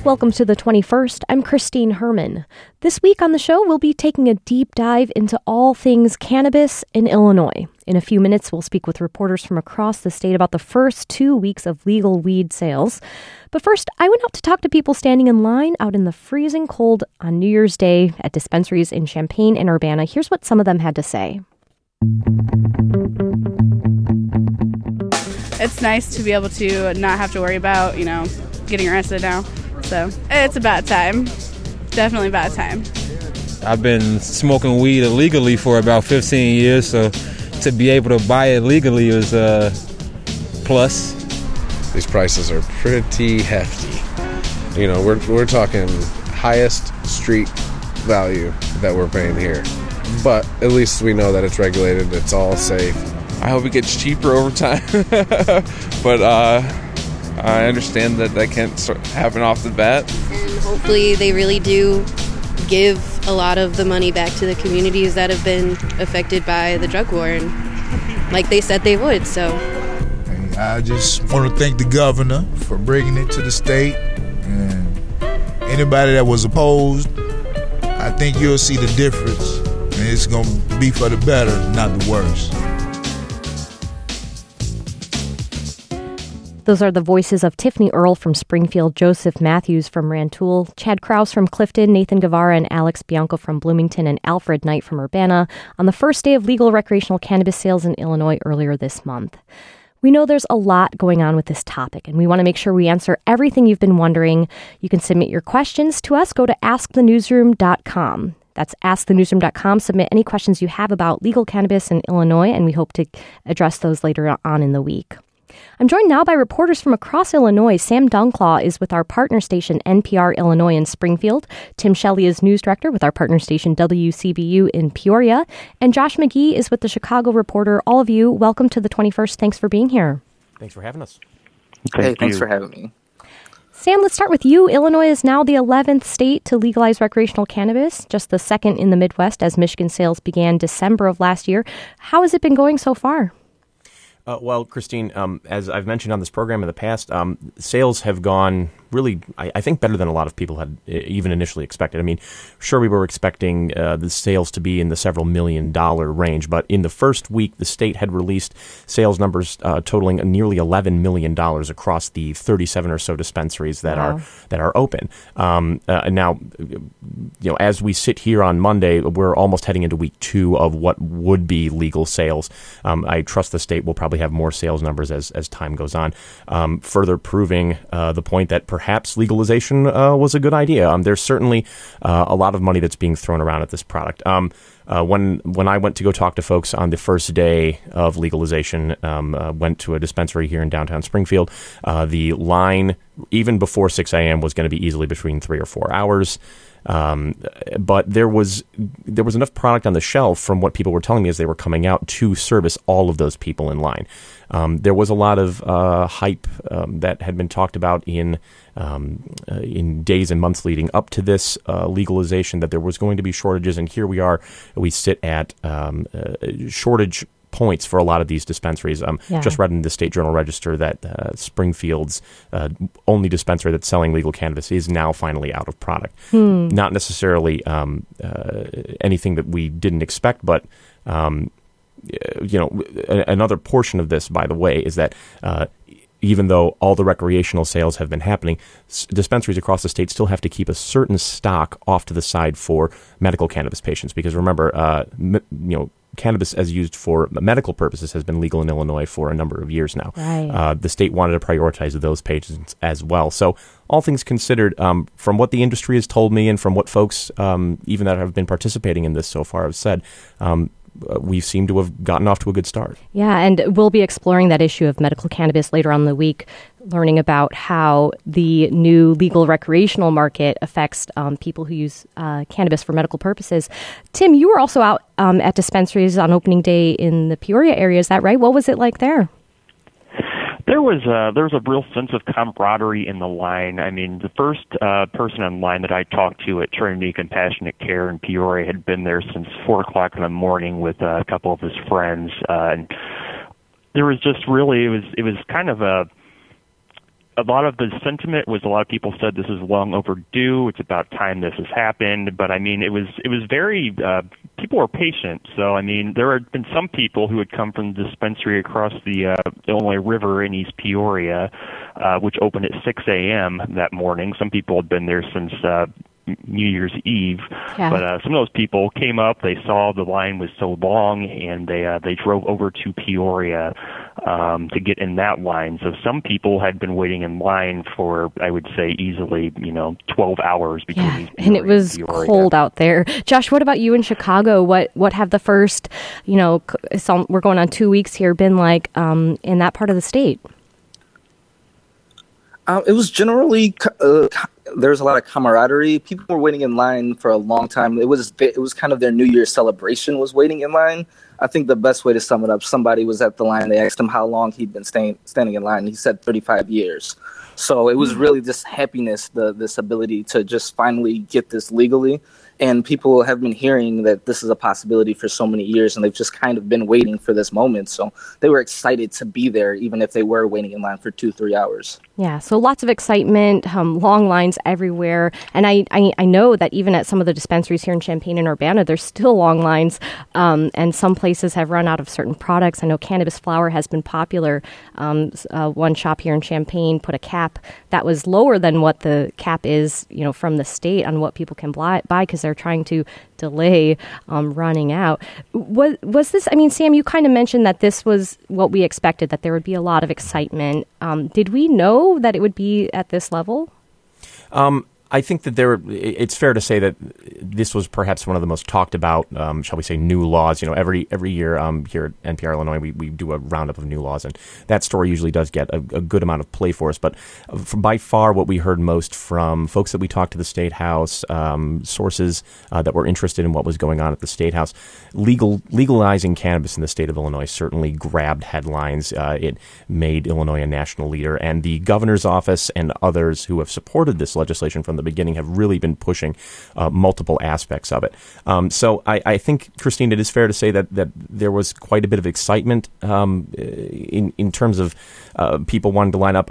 Welcome to the 21st. I'm Christine Herman. This week on the show, we'll be taking a deep dive into all things cannabis in Illinois. In a few minutes, we'll speak with reporters from across the state about the first 2 weeks of legal weed sales. But first, I went out to talk to people standing in line out in the freezing cold on New Year's Day at dispensaries in Champaign and Urbana. Here's what some of them had to say. It's nice to be able to not have to worry about, getting arrested now. So it's about time. Definitely about time. I've been smoking weed illegally for about 15 years, so to be able to buy it legally is a plus. These prices are pretty hefty. We're talking highest street value that we're paying here. But at least we know that it's regulated, it's all safe. I hope it gets cheaper over time. But I understand that can't happen off the bat. And hopefully they really do give a lot of the money back to the communities that have been affected by the drug war, and like they said they would. So I just want to thank the governor for bringing it to the state, and anybody that was opposed, I think you'll see the difference, and it's going to be for the better, not the worse. Those are the voices of Tiffany Earle from Springfield, Joseph Matthews from Rantoul, Chad Krause from Clifton, Nathan Guevara and Alex Bianco from Bloomington, and Alfred Knight from Urbana on the first day of legal recreational cannabis sales in Illinois earlier this month. We know there's a lot going on with this topic, and we want to make sure we answer everything you've been wondering. You can submit your questions to us. Go to askthenewsroom.com. That's askthenewsroom.com. Submit any questions you have about legal cannabis in Illinois, and we hope to address those later on in the week. I'm joined now by reporters from across Illinois. Sam Dunclaw is with our partner station, NPR Illinois in Springfield. Tim Shelley is news director with our partner station, WCBU in Peoria. And Josh McGee is with the Chicago Reporter. All of you, welcome to the 21st. Thanks for being here. Thanks for having us. Thanks for having me. Sam, let's start with you. Illinois is now the 11th state to legalize recreational cannabis, just the second in the Midwest as Michigan sales began December of last year. How has it been going so far? Well, Christine, as I've mentioned on this program in the past, sales have gone really, I think, better than a lot of people had even initially expected. I mean, sure, we were expecting the sales to be in the several $1 million range, but in the first week, the state had released sales numbers totaling nearly $11 million across the 37 or so dispensaries that are open. Now, as we sit here on Monday, we're almost heading into week 2 of what would be legal sales. I trust the state will probably have more sales numbers as time goes on, further proving the point that perhaps legalization was a good idea. There's certainly a lot of money that's being thrown around at this product. When I went to go talk to folks on the first day of legalization, went to a dispensary here in downtown Springfield, the line, even before 6 a.m., was going to be easily between 3 or 4 hours. But there was enough product on the shelf from what people were telling me as they were coming out to service all of those people in line. There was a lot of hype that had been talked about in days and months leading up to this legalization, that there was going to be shortages, and here we sit at shortage points for a lot of these dispensaries. Just read in the State Journal Register that Springfield's only dispensary that's selling legal cannabis is now finally out of product. Not necessarily anything that we didn't expect, but another portion of this, by the way, is that even though all the recreational sales have been happening, dispensaries across the state still have to keep a certain stock off to the side for medical cannabis patients, because remember, cannabis as used for medical purposes has been legal in Illinois for a number of years now. Right. The state wanted to prioritize those patients as well. So all things considered, from what the industry has told me and from what folks even that have been participating in this so far have said, we seem to have gotten off to a good start. Yeah, and we'll be exploring that issue of medical cannabis later on in the week, learning about how the new legal recreational market affects people who use cannabis for medical purposes. Tim, you were also out at dispensaries on opening day in the Peoria area. Is that right? What was it like there? There was a real sense of camaraderie in the line. I mean, the first person in line that I talked to at Trinity Compassionate Care in Peoria had been there since 4 o'clock in the morning with a couple of his friends, and there was just really it was kind of a lot of the sentiment was a lot of people said this is long overdue. It's about time this has happened. But I mean, it was very people were patient. So I mean, there had been some people who had come from the dispensary across the Illinois River in East Peoria, which opened at 6 a.m. that morning. Some people had been there since New Year's Eve. Yeah. But some of those people came up, they saw the line was so long, and they drove over to Peoria to get in that line. So some people had been waiting in line for, I would say, easily, 12 hours between East Peoria and it was Peoria. cold out there. Josh, what about you in Chicago? What have the first, we're going on 2 weeks here, been like in that part of the state? It was generally there was a lot of camaraderie. People were waiting in line for a long time. It was kind of their New Year's celebration was waiting in line. I think the best way to sum it up, somebody was at the line. They asked him how long he'd been standing in line. And he said 35 years. So it was really just happiness, this ability to just finally get this legally. And people have been hearing that this is a possibility for so many years, and they've just kind of been waiting for this moment. So they were excited to be there, even if they were waiting in line for 2-3 hours. Yeah, so lots of excitement, long lines everywhere. And I know that even at some of the dispensaries here in Champaign and Urbana, there's still long lines, and some places have run out of certain products. I know cannabis flower has been popular. One shop here in Champaign put a cap that was lower than what the cap is, from the state on what people can buy because they're trying to delay running out. Was this, Sam, you kind of mentioned that this was what we expected, that there would be a lot of excitement. Did we know that it would be at this level? I think that it's fair to say that this was perhaps one of the most talked about, shall we say, new laws. Every year here at NPR Illinois, we do a roundup of new laws, and that story usually does get a good amount of play for us. But by far, what we heard most from folks that we talked to the State House, sources that were interested in what was going on at the State House, legalizing cannabis in the state of Illinois certainly grabbed headlines. It made Illinois a national leader, and the governor's office and others who have supported this legislation from the beginning have really been pushing multiple aspects of it. So I think, Christine, it is fair to say that there was quite a bit of excitement in terms of people wanting to line up.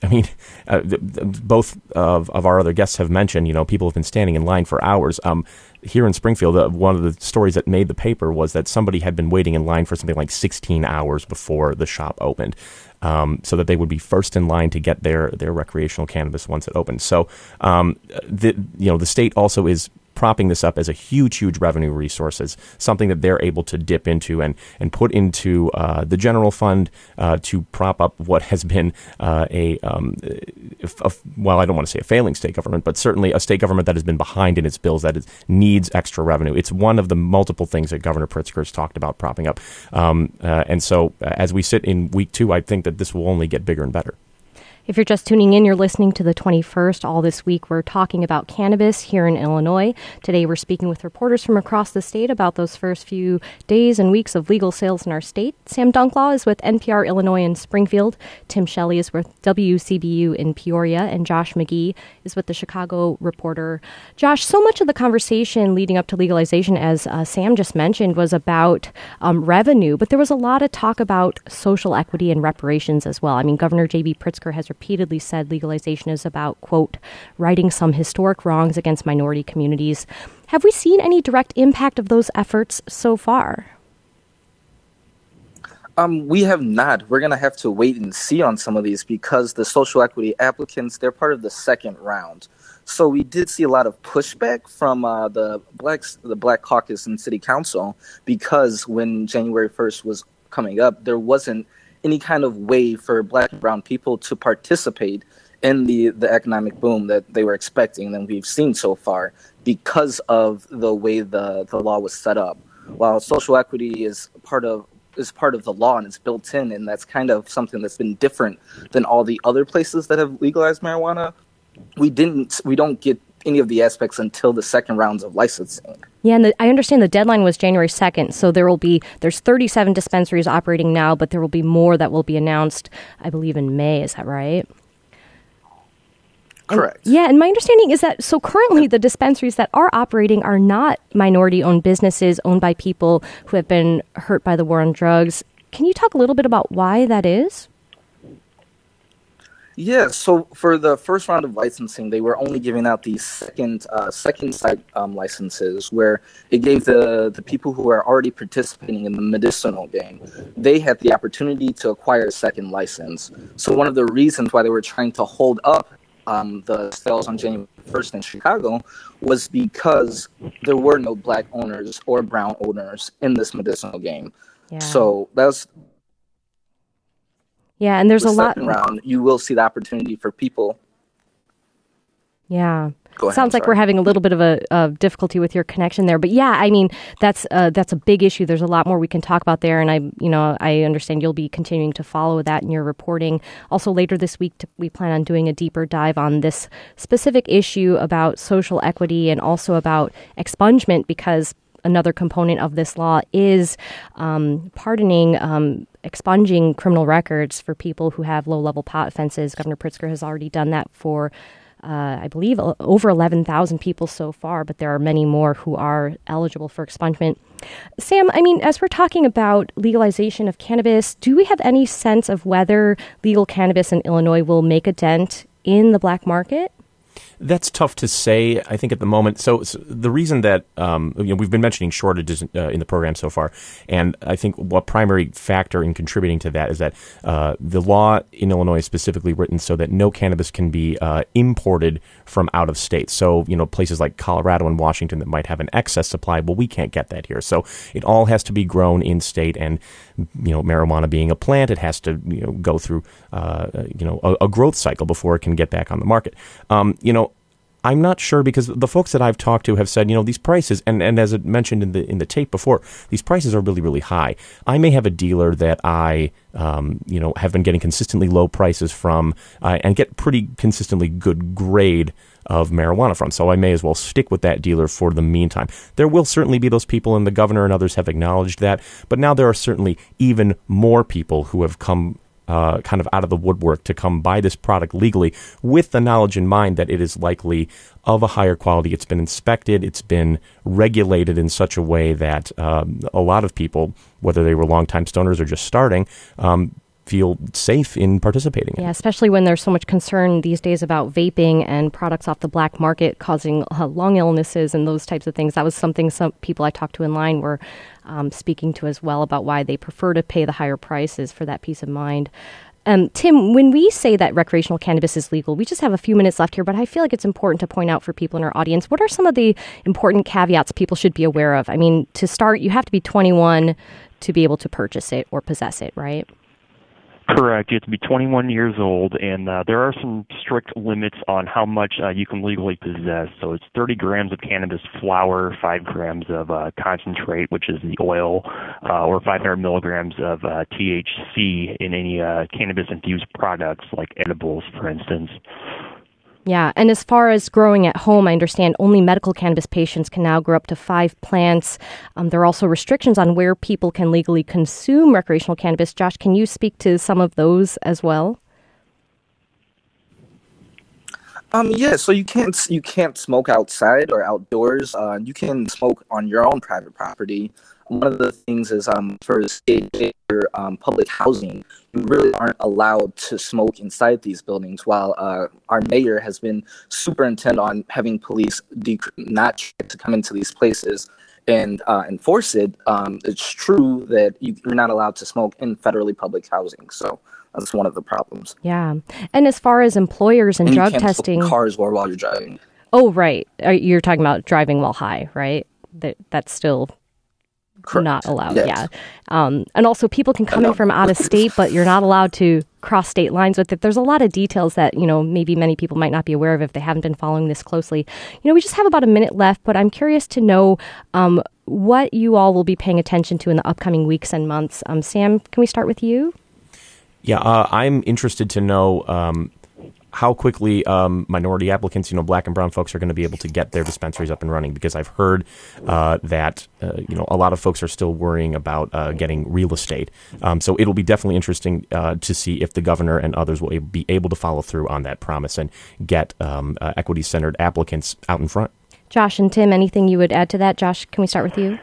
Both of our other guests have mentioned, people have been standing in line for hours. Here in Springfield, one of the stories that made the paper was that somebody had been waiting in line for something like 16 hours before the shop opened, so that they would be first in line to get their recreational cannabis once it opened. So, the state also is propping this up as a huge revenue resource, something that they're able to dip into and put into the general fund to prop up what has been well, I don't want to say a failing state government, but certainly a state government that has been behind in its bills, that needs extra revenue. It's one of the multiple things that Governor Pritzker has talked about propping up. And so as we sit in week 2, I think that this will only get bigger and better. If you're just tuning in, you're listening to The 21st. All this week, we're talking about cannabis here in Illinois. Today, we're speaking with reporters from across the state about those first few days and weeks of legal sales in our state. Sam Dunklaw is with NPR Illinois in Springfield. Tim Shelley is with WCBU in Peoria. And Josh McGee is with the Chicago Reporter. Josh, so much of the conversation leading up to legalization, as Sam just mentioned, was about revenue. But there was a lot of talk about social equity and reparations as well. Governor J.B. Pritzker has repeatedly said legalization is about, quote, righting some historic wrongs against minority communities. Have we seen any direct impact of those efforts so far? We have not. We're going to have to wait and see on some of these because the social equity applicants, they're part of the second round. So we did see a lot of pushback from the Black Caucus and City Council because when January 1st was coming up, there wasn't any kind of way for Black and brown people to participate in the economic boom that they were expecting and we've seen so far because of the way the law was set up. While social equity is part of the law and it's built in, and that's kind of something that's been different than all the other places that have legalized marijuana, we don't get any of the aspects until the second rounds of licensing. Yeah, and I understand the deadline was January 2nd, so there's 37 dispensaries operating now, but there will be more that will be announced, I believe, in May. Is that right? Correct. And my understanding is that, so currently the dispensaries that are operating are not minority-owned businesses owned by people who have been hurt by the war on drugs. Can you talk a little bit about why that is? Yeah, so for the first round of licensing, they were only giving out the second site licenses, where it gave the people who are already participating in the medicinal game, they had the opportunity to acquire a second license. So one of the reasons why they were trying to hold up the sales on January 1st in Chicago was because there were no black owners or brown owners in this medicinal game. Yeah. So that's... Yeah, and there's a lot. Round, you will see the opportunity for people. Yeah. Go ahead, Sounds like we're having a little bit of a difficulty with your connection there, but yeah, I mean that's a big issue. There's a lot more we can talk about there, and I understand you'll be continuing to follow that in your reporting. Also, later this week, we plan on doing a deeper dive on this specific issue about social equity and also about expungement, because another component of this law is expunging criminal records for people who have low-level pot offenses. Governor Pritzker has already done that for, I believe, over 11,000 people so far, but there are many more who are eligible for expungement. Sam, I mean, as we're talking about legalization of cannabis, do we have any sense of whether legal cannabis in Illinois will make a dent in the black market? That's tough to say, I think, at the moment. So the reason that we've been mentioning shortages in the program so far, and I think what primary factor in contributing to that is that the law in Illinois is specifically written so that no cannabis can be imported from out of state. So, places like Colorado and Washington that might have an excess supply, well, we can't get that here. So it all has to be grown in state, and marijuana being a plant, it has to go through a growth cycle before it can get back on the market. I'm not sure, because the folks that I've talked to have said, these prices, and as it mentioned in the tape before, these prices are really, really high. I may have a dealer that I, have been getting consistently low prices from, and get pretty consistently good grade of marijuana from. So I may as well stick with that dealer for the meantime. There will certainly be those people, and the governor and others have acknowledged that. But now there are certainly even more people who have come kind of out of the woodwork to come buy this product legally, with the knowledge in mind that it is likely of a higher quality. It's been inspected, it's been regulated in such a way that a lot of people, whether they were longtime stoners or just starting, feel safe in participating in. Yeah, especially when there's so much concern these days about vaping and products off the black market causing lung illnesses and those types of things. That was something some people I talked to in line were speaking to as well, about why they prefer to pay the higher prices for that peace of mind. Tim, when we say that recreational cannabis is legal, we just have a few minutes left here, but I feel like it's important to point out for people in our audience, what are some of the important caveats people should be aware of? I mean, to start, you have to be 21 to be able to purchase it or possess it, right? Correct. You have to be 21 years old, and there are some strict limits on how much you can legally possess. So it's 30 grams of cannabis flower, 5 grams of concentrate, which is the oil, or 500 milligrams of THC in any cannabis-infused products like edibles, for instance. Yeah, and as far as growing at home, I understand only medical cannabis patients can now grow up to 5 plants. There are also restrictions on where people can legally consume recreational cannabis. Josh, can you speak to some of those as well? Yeah, so you can't smoke outside or outdoors. You can smoke on your own private property. One of the things is for state or public housing, you really aren't allowed to smoke inside these buildings, while our mayor has been super intent on having police not try to come into these places and enforce it. It's true that you're not allowed to smoke in federally public housing, so that's one of the problems. Yeah, and as far as employers and drug you can't testing, smoke cars while you're driving. Oh, right. You're talking about driving while high, right? That's still Correct. Not allowed, Yes. yeah. And also people can come in from out of state, but you're not allowed to cross state lines with it. There's a lot of details that, maybe many people might not be aware of if they haven't been following this closely. We just have about a minute left, but I'm curious to know what you all will be paying attention to in the upcoming weeks and months. Sam, can we start with you? Yeah, I'm interested to know how quickly minority applicants, black and brown folks, are going to be able to get their dispensaries up and running, because I've heard that a lot of folks are still worrying about getting real estate. So it'll be definitely interesting to see if the governor and others will be able to follow through on that promise and get equity-centered applicants out in front. Josh and Tim, anything you would add to that? Josh, can we start with you?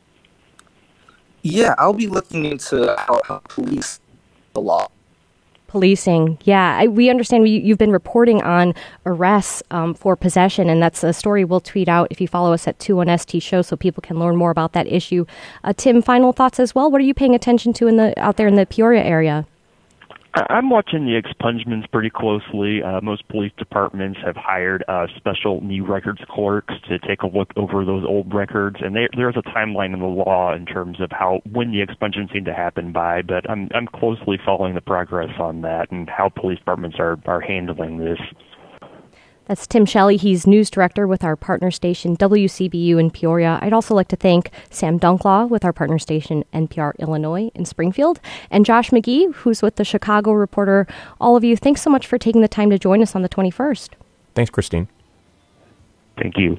Yeah, I'll be looking into how police the law. Policing. Yeah, we understand you've been reporting on arrests for possession, and that's a story we'll tweet out if you follow us at 21ST Show so people can learn more about that issue. Tim, final thoughts as well? What are you paying attention to out there in the Peoria area? I'm watching the expungements pretty closely. Most police departments have hired special new records clerks to take a look over those old records, and there's a timeline in the law in terms of when the expungements need to happen by. But I'm closely following the progress on that and how police departments are handling this. That's Tim Shelley. He's news director with our partner station, WCBU in Peoria. I'd also like to thank Sam Dunklaw with our partner station, NPR Illinois in Springfield, and Josh McGee, who's with the Chicago Reporter. All of you, thanks so much for taking the time to join us on the 21st. Thanks, Christine. Thank you.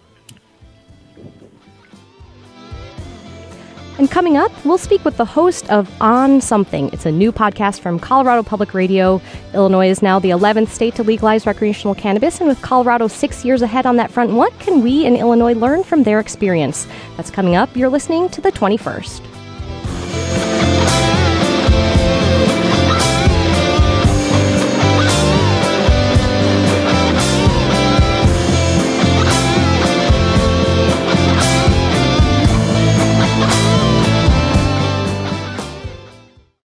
And coming up, we'll speak with the host of On Something. It's a new podcast from Colorado Public Radio. Illinois is now the 11th state to legalize recreational cannabis, and with Colorado 6 years ahead on that front, what can we in Illinois learn from their experience? That's coming up. You're listening to The 21st.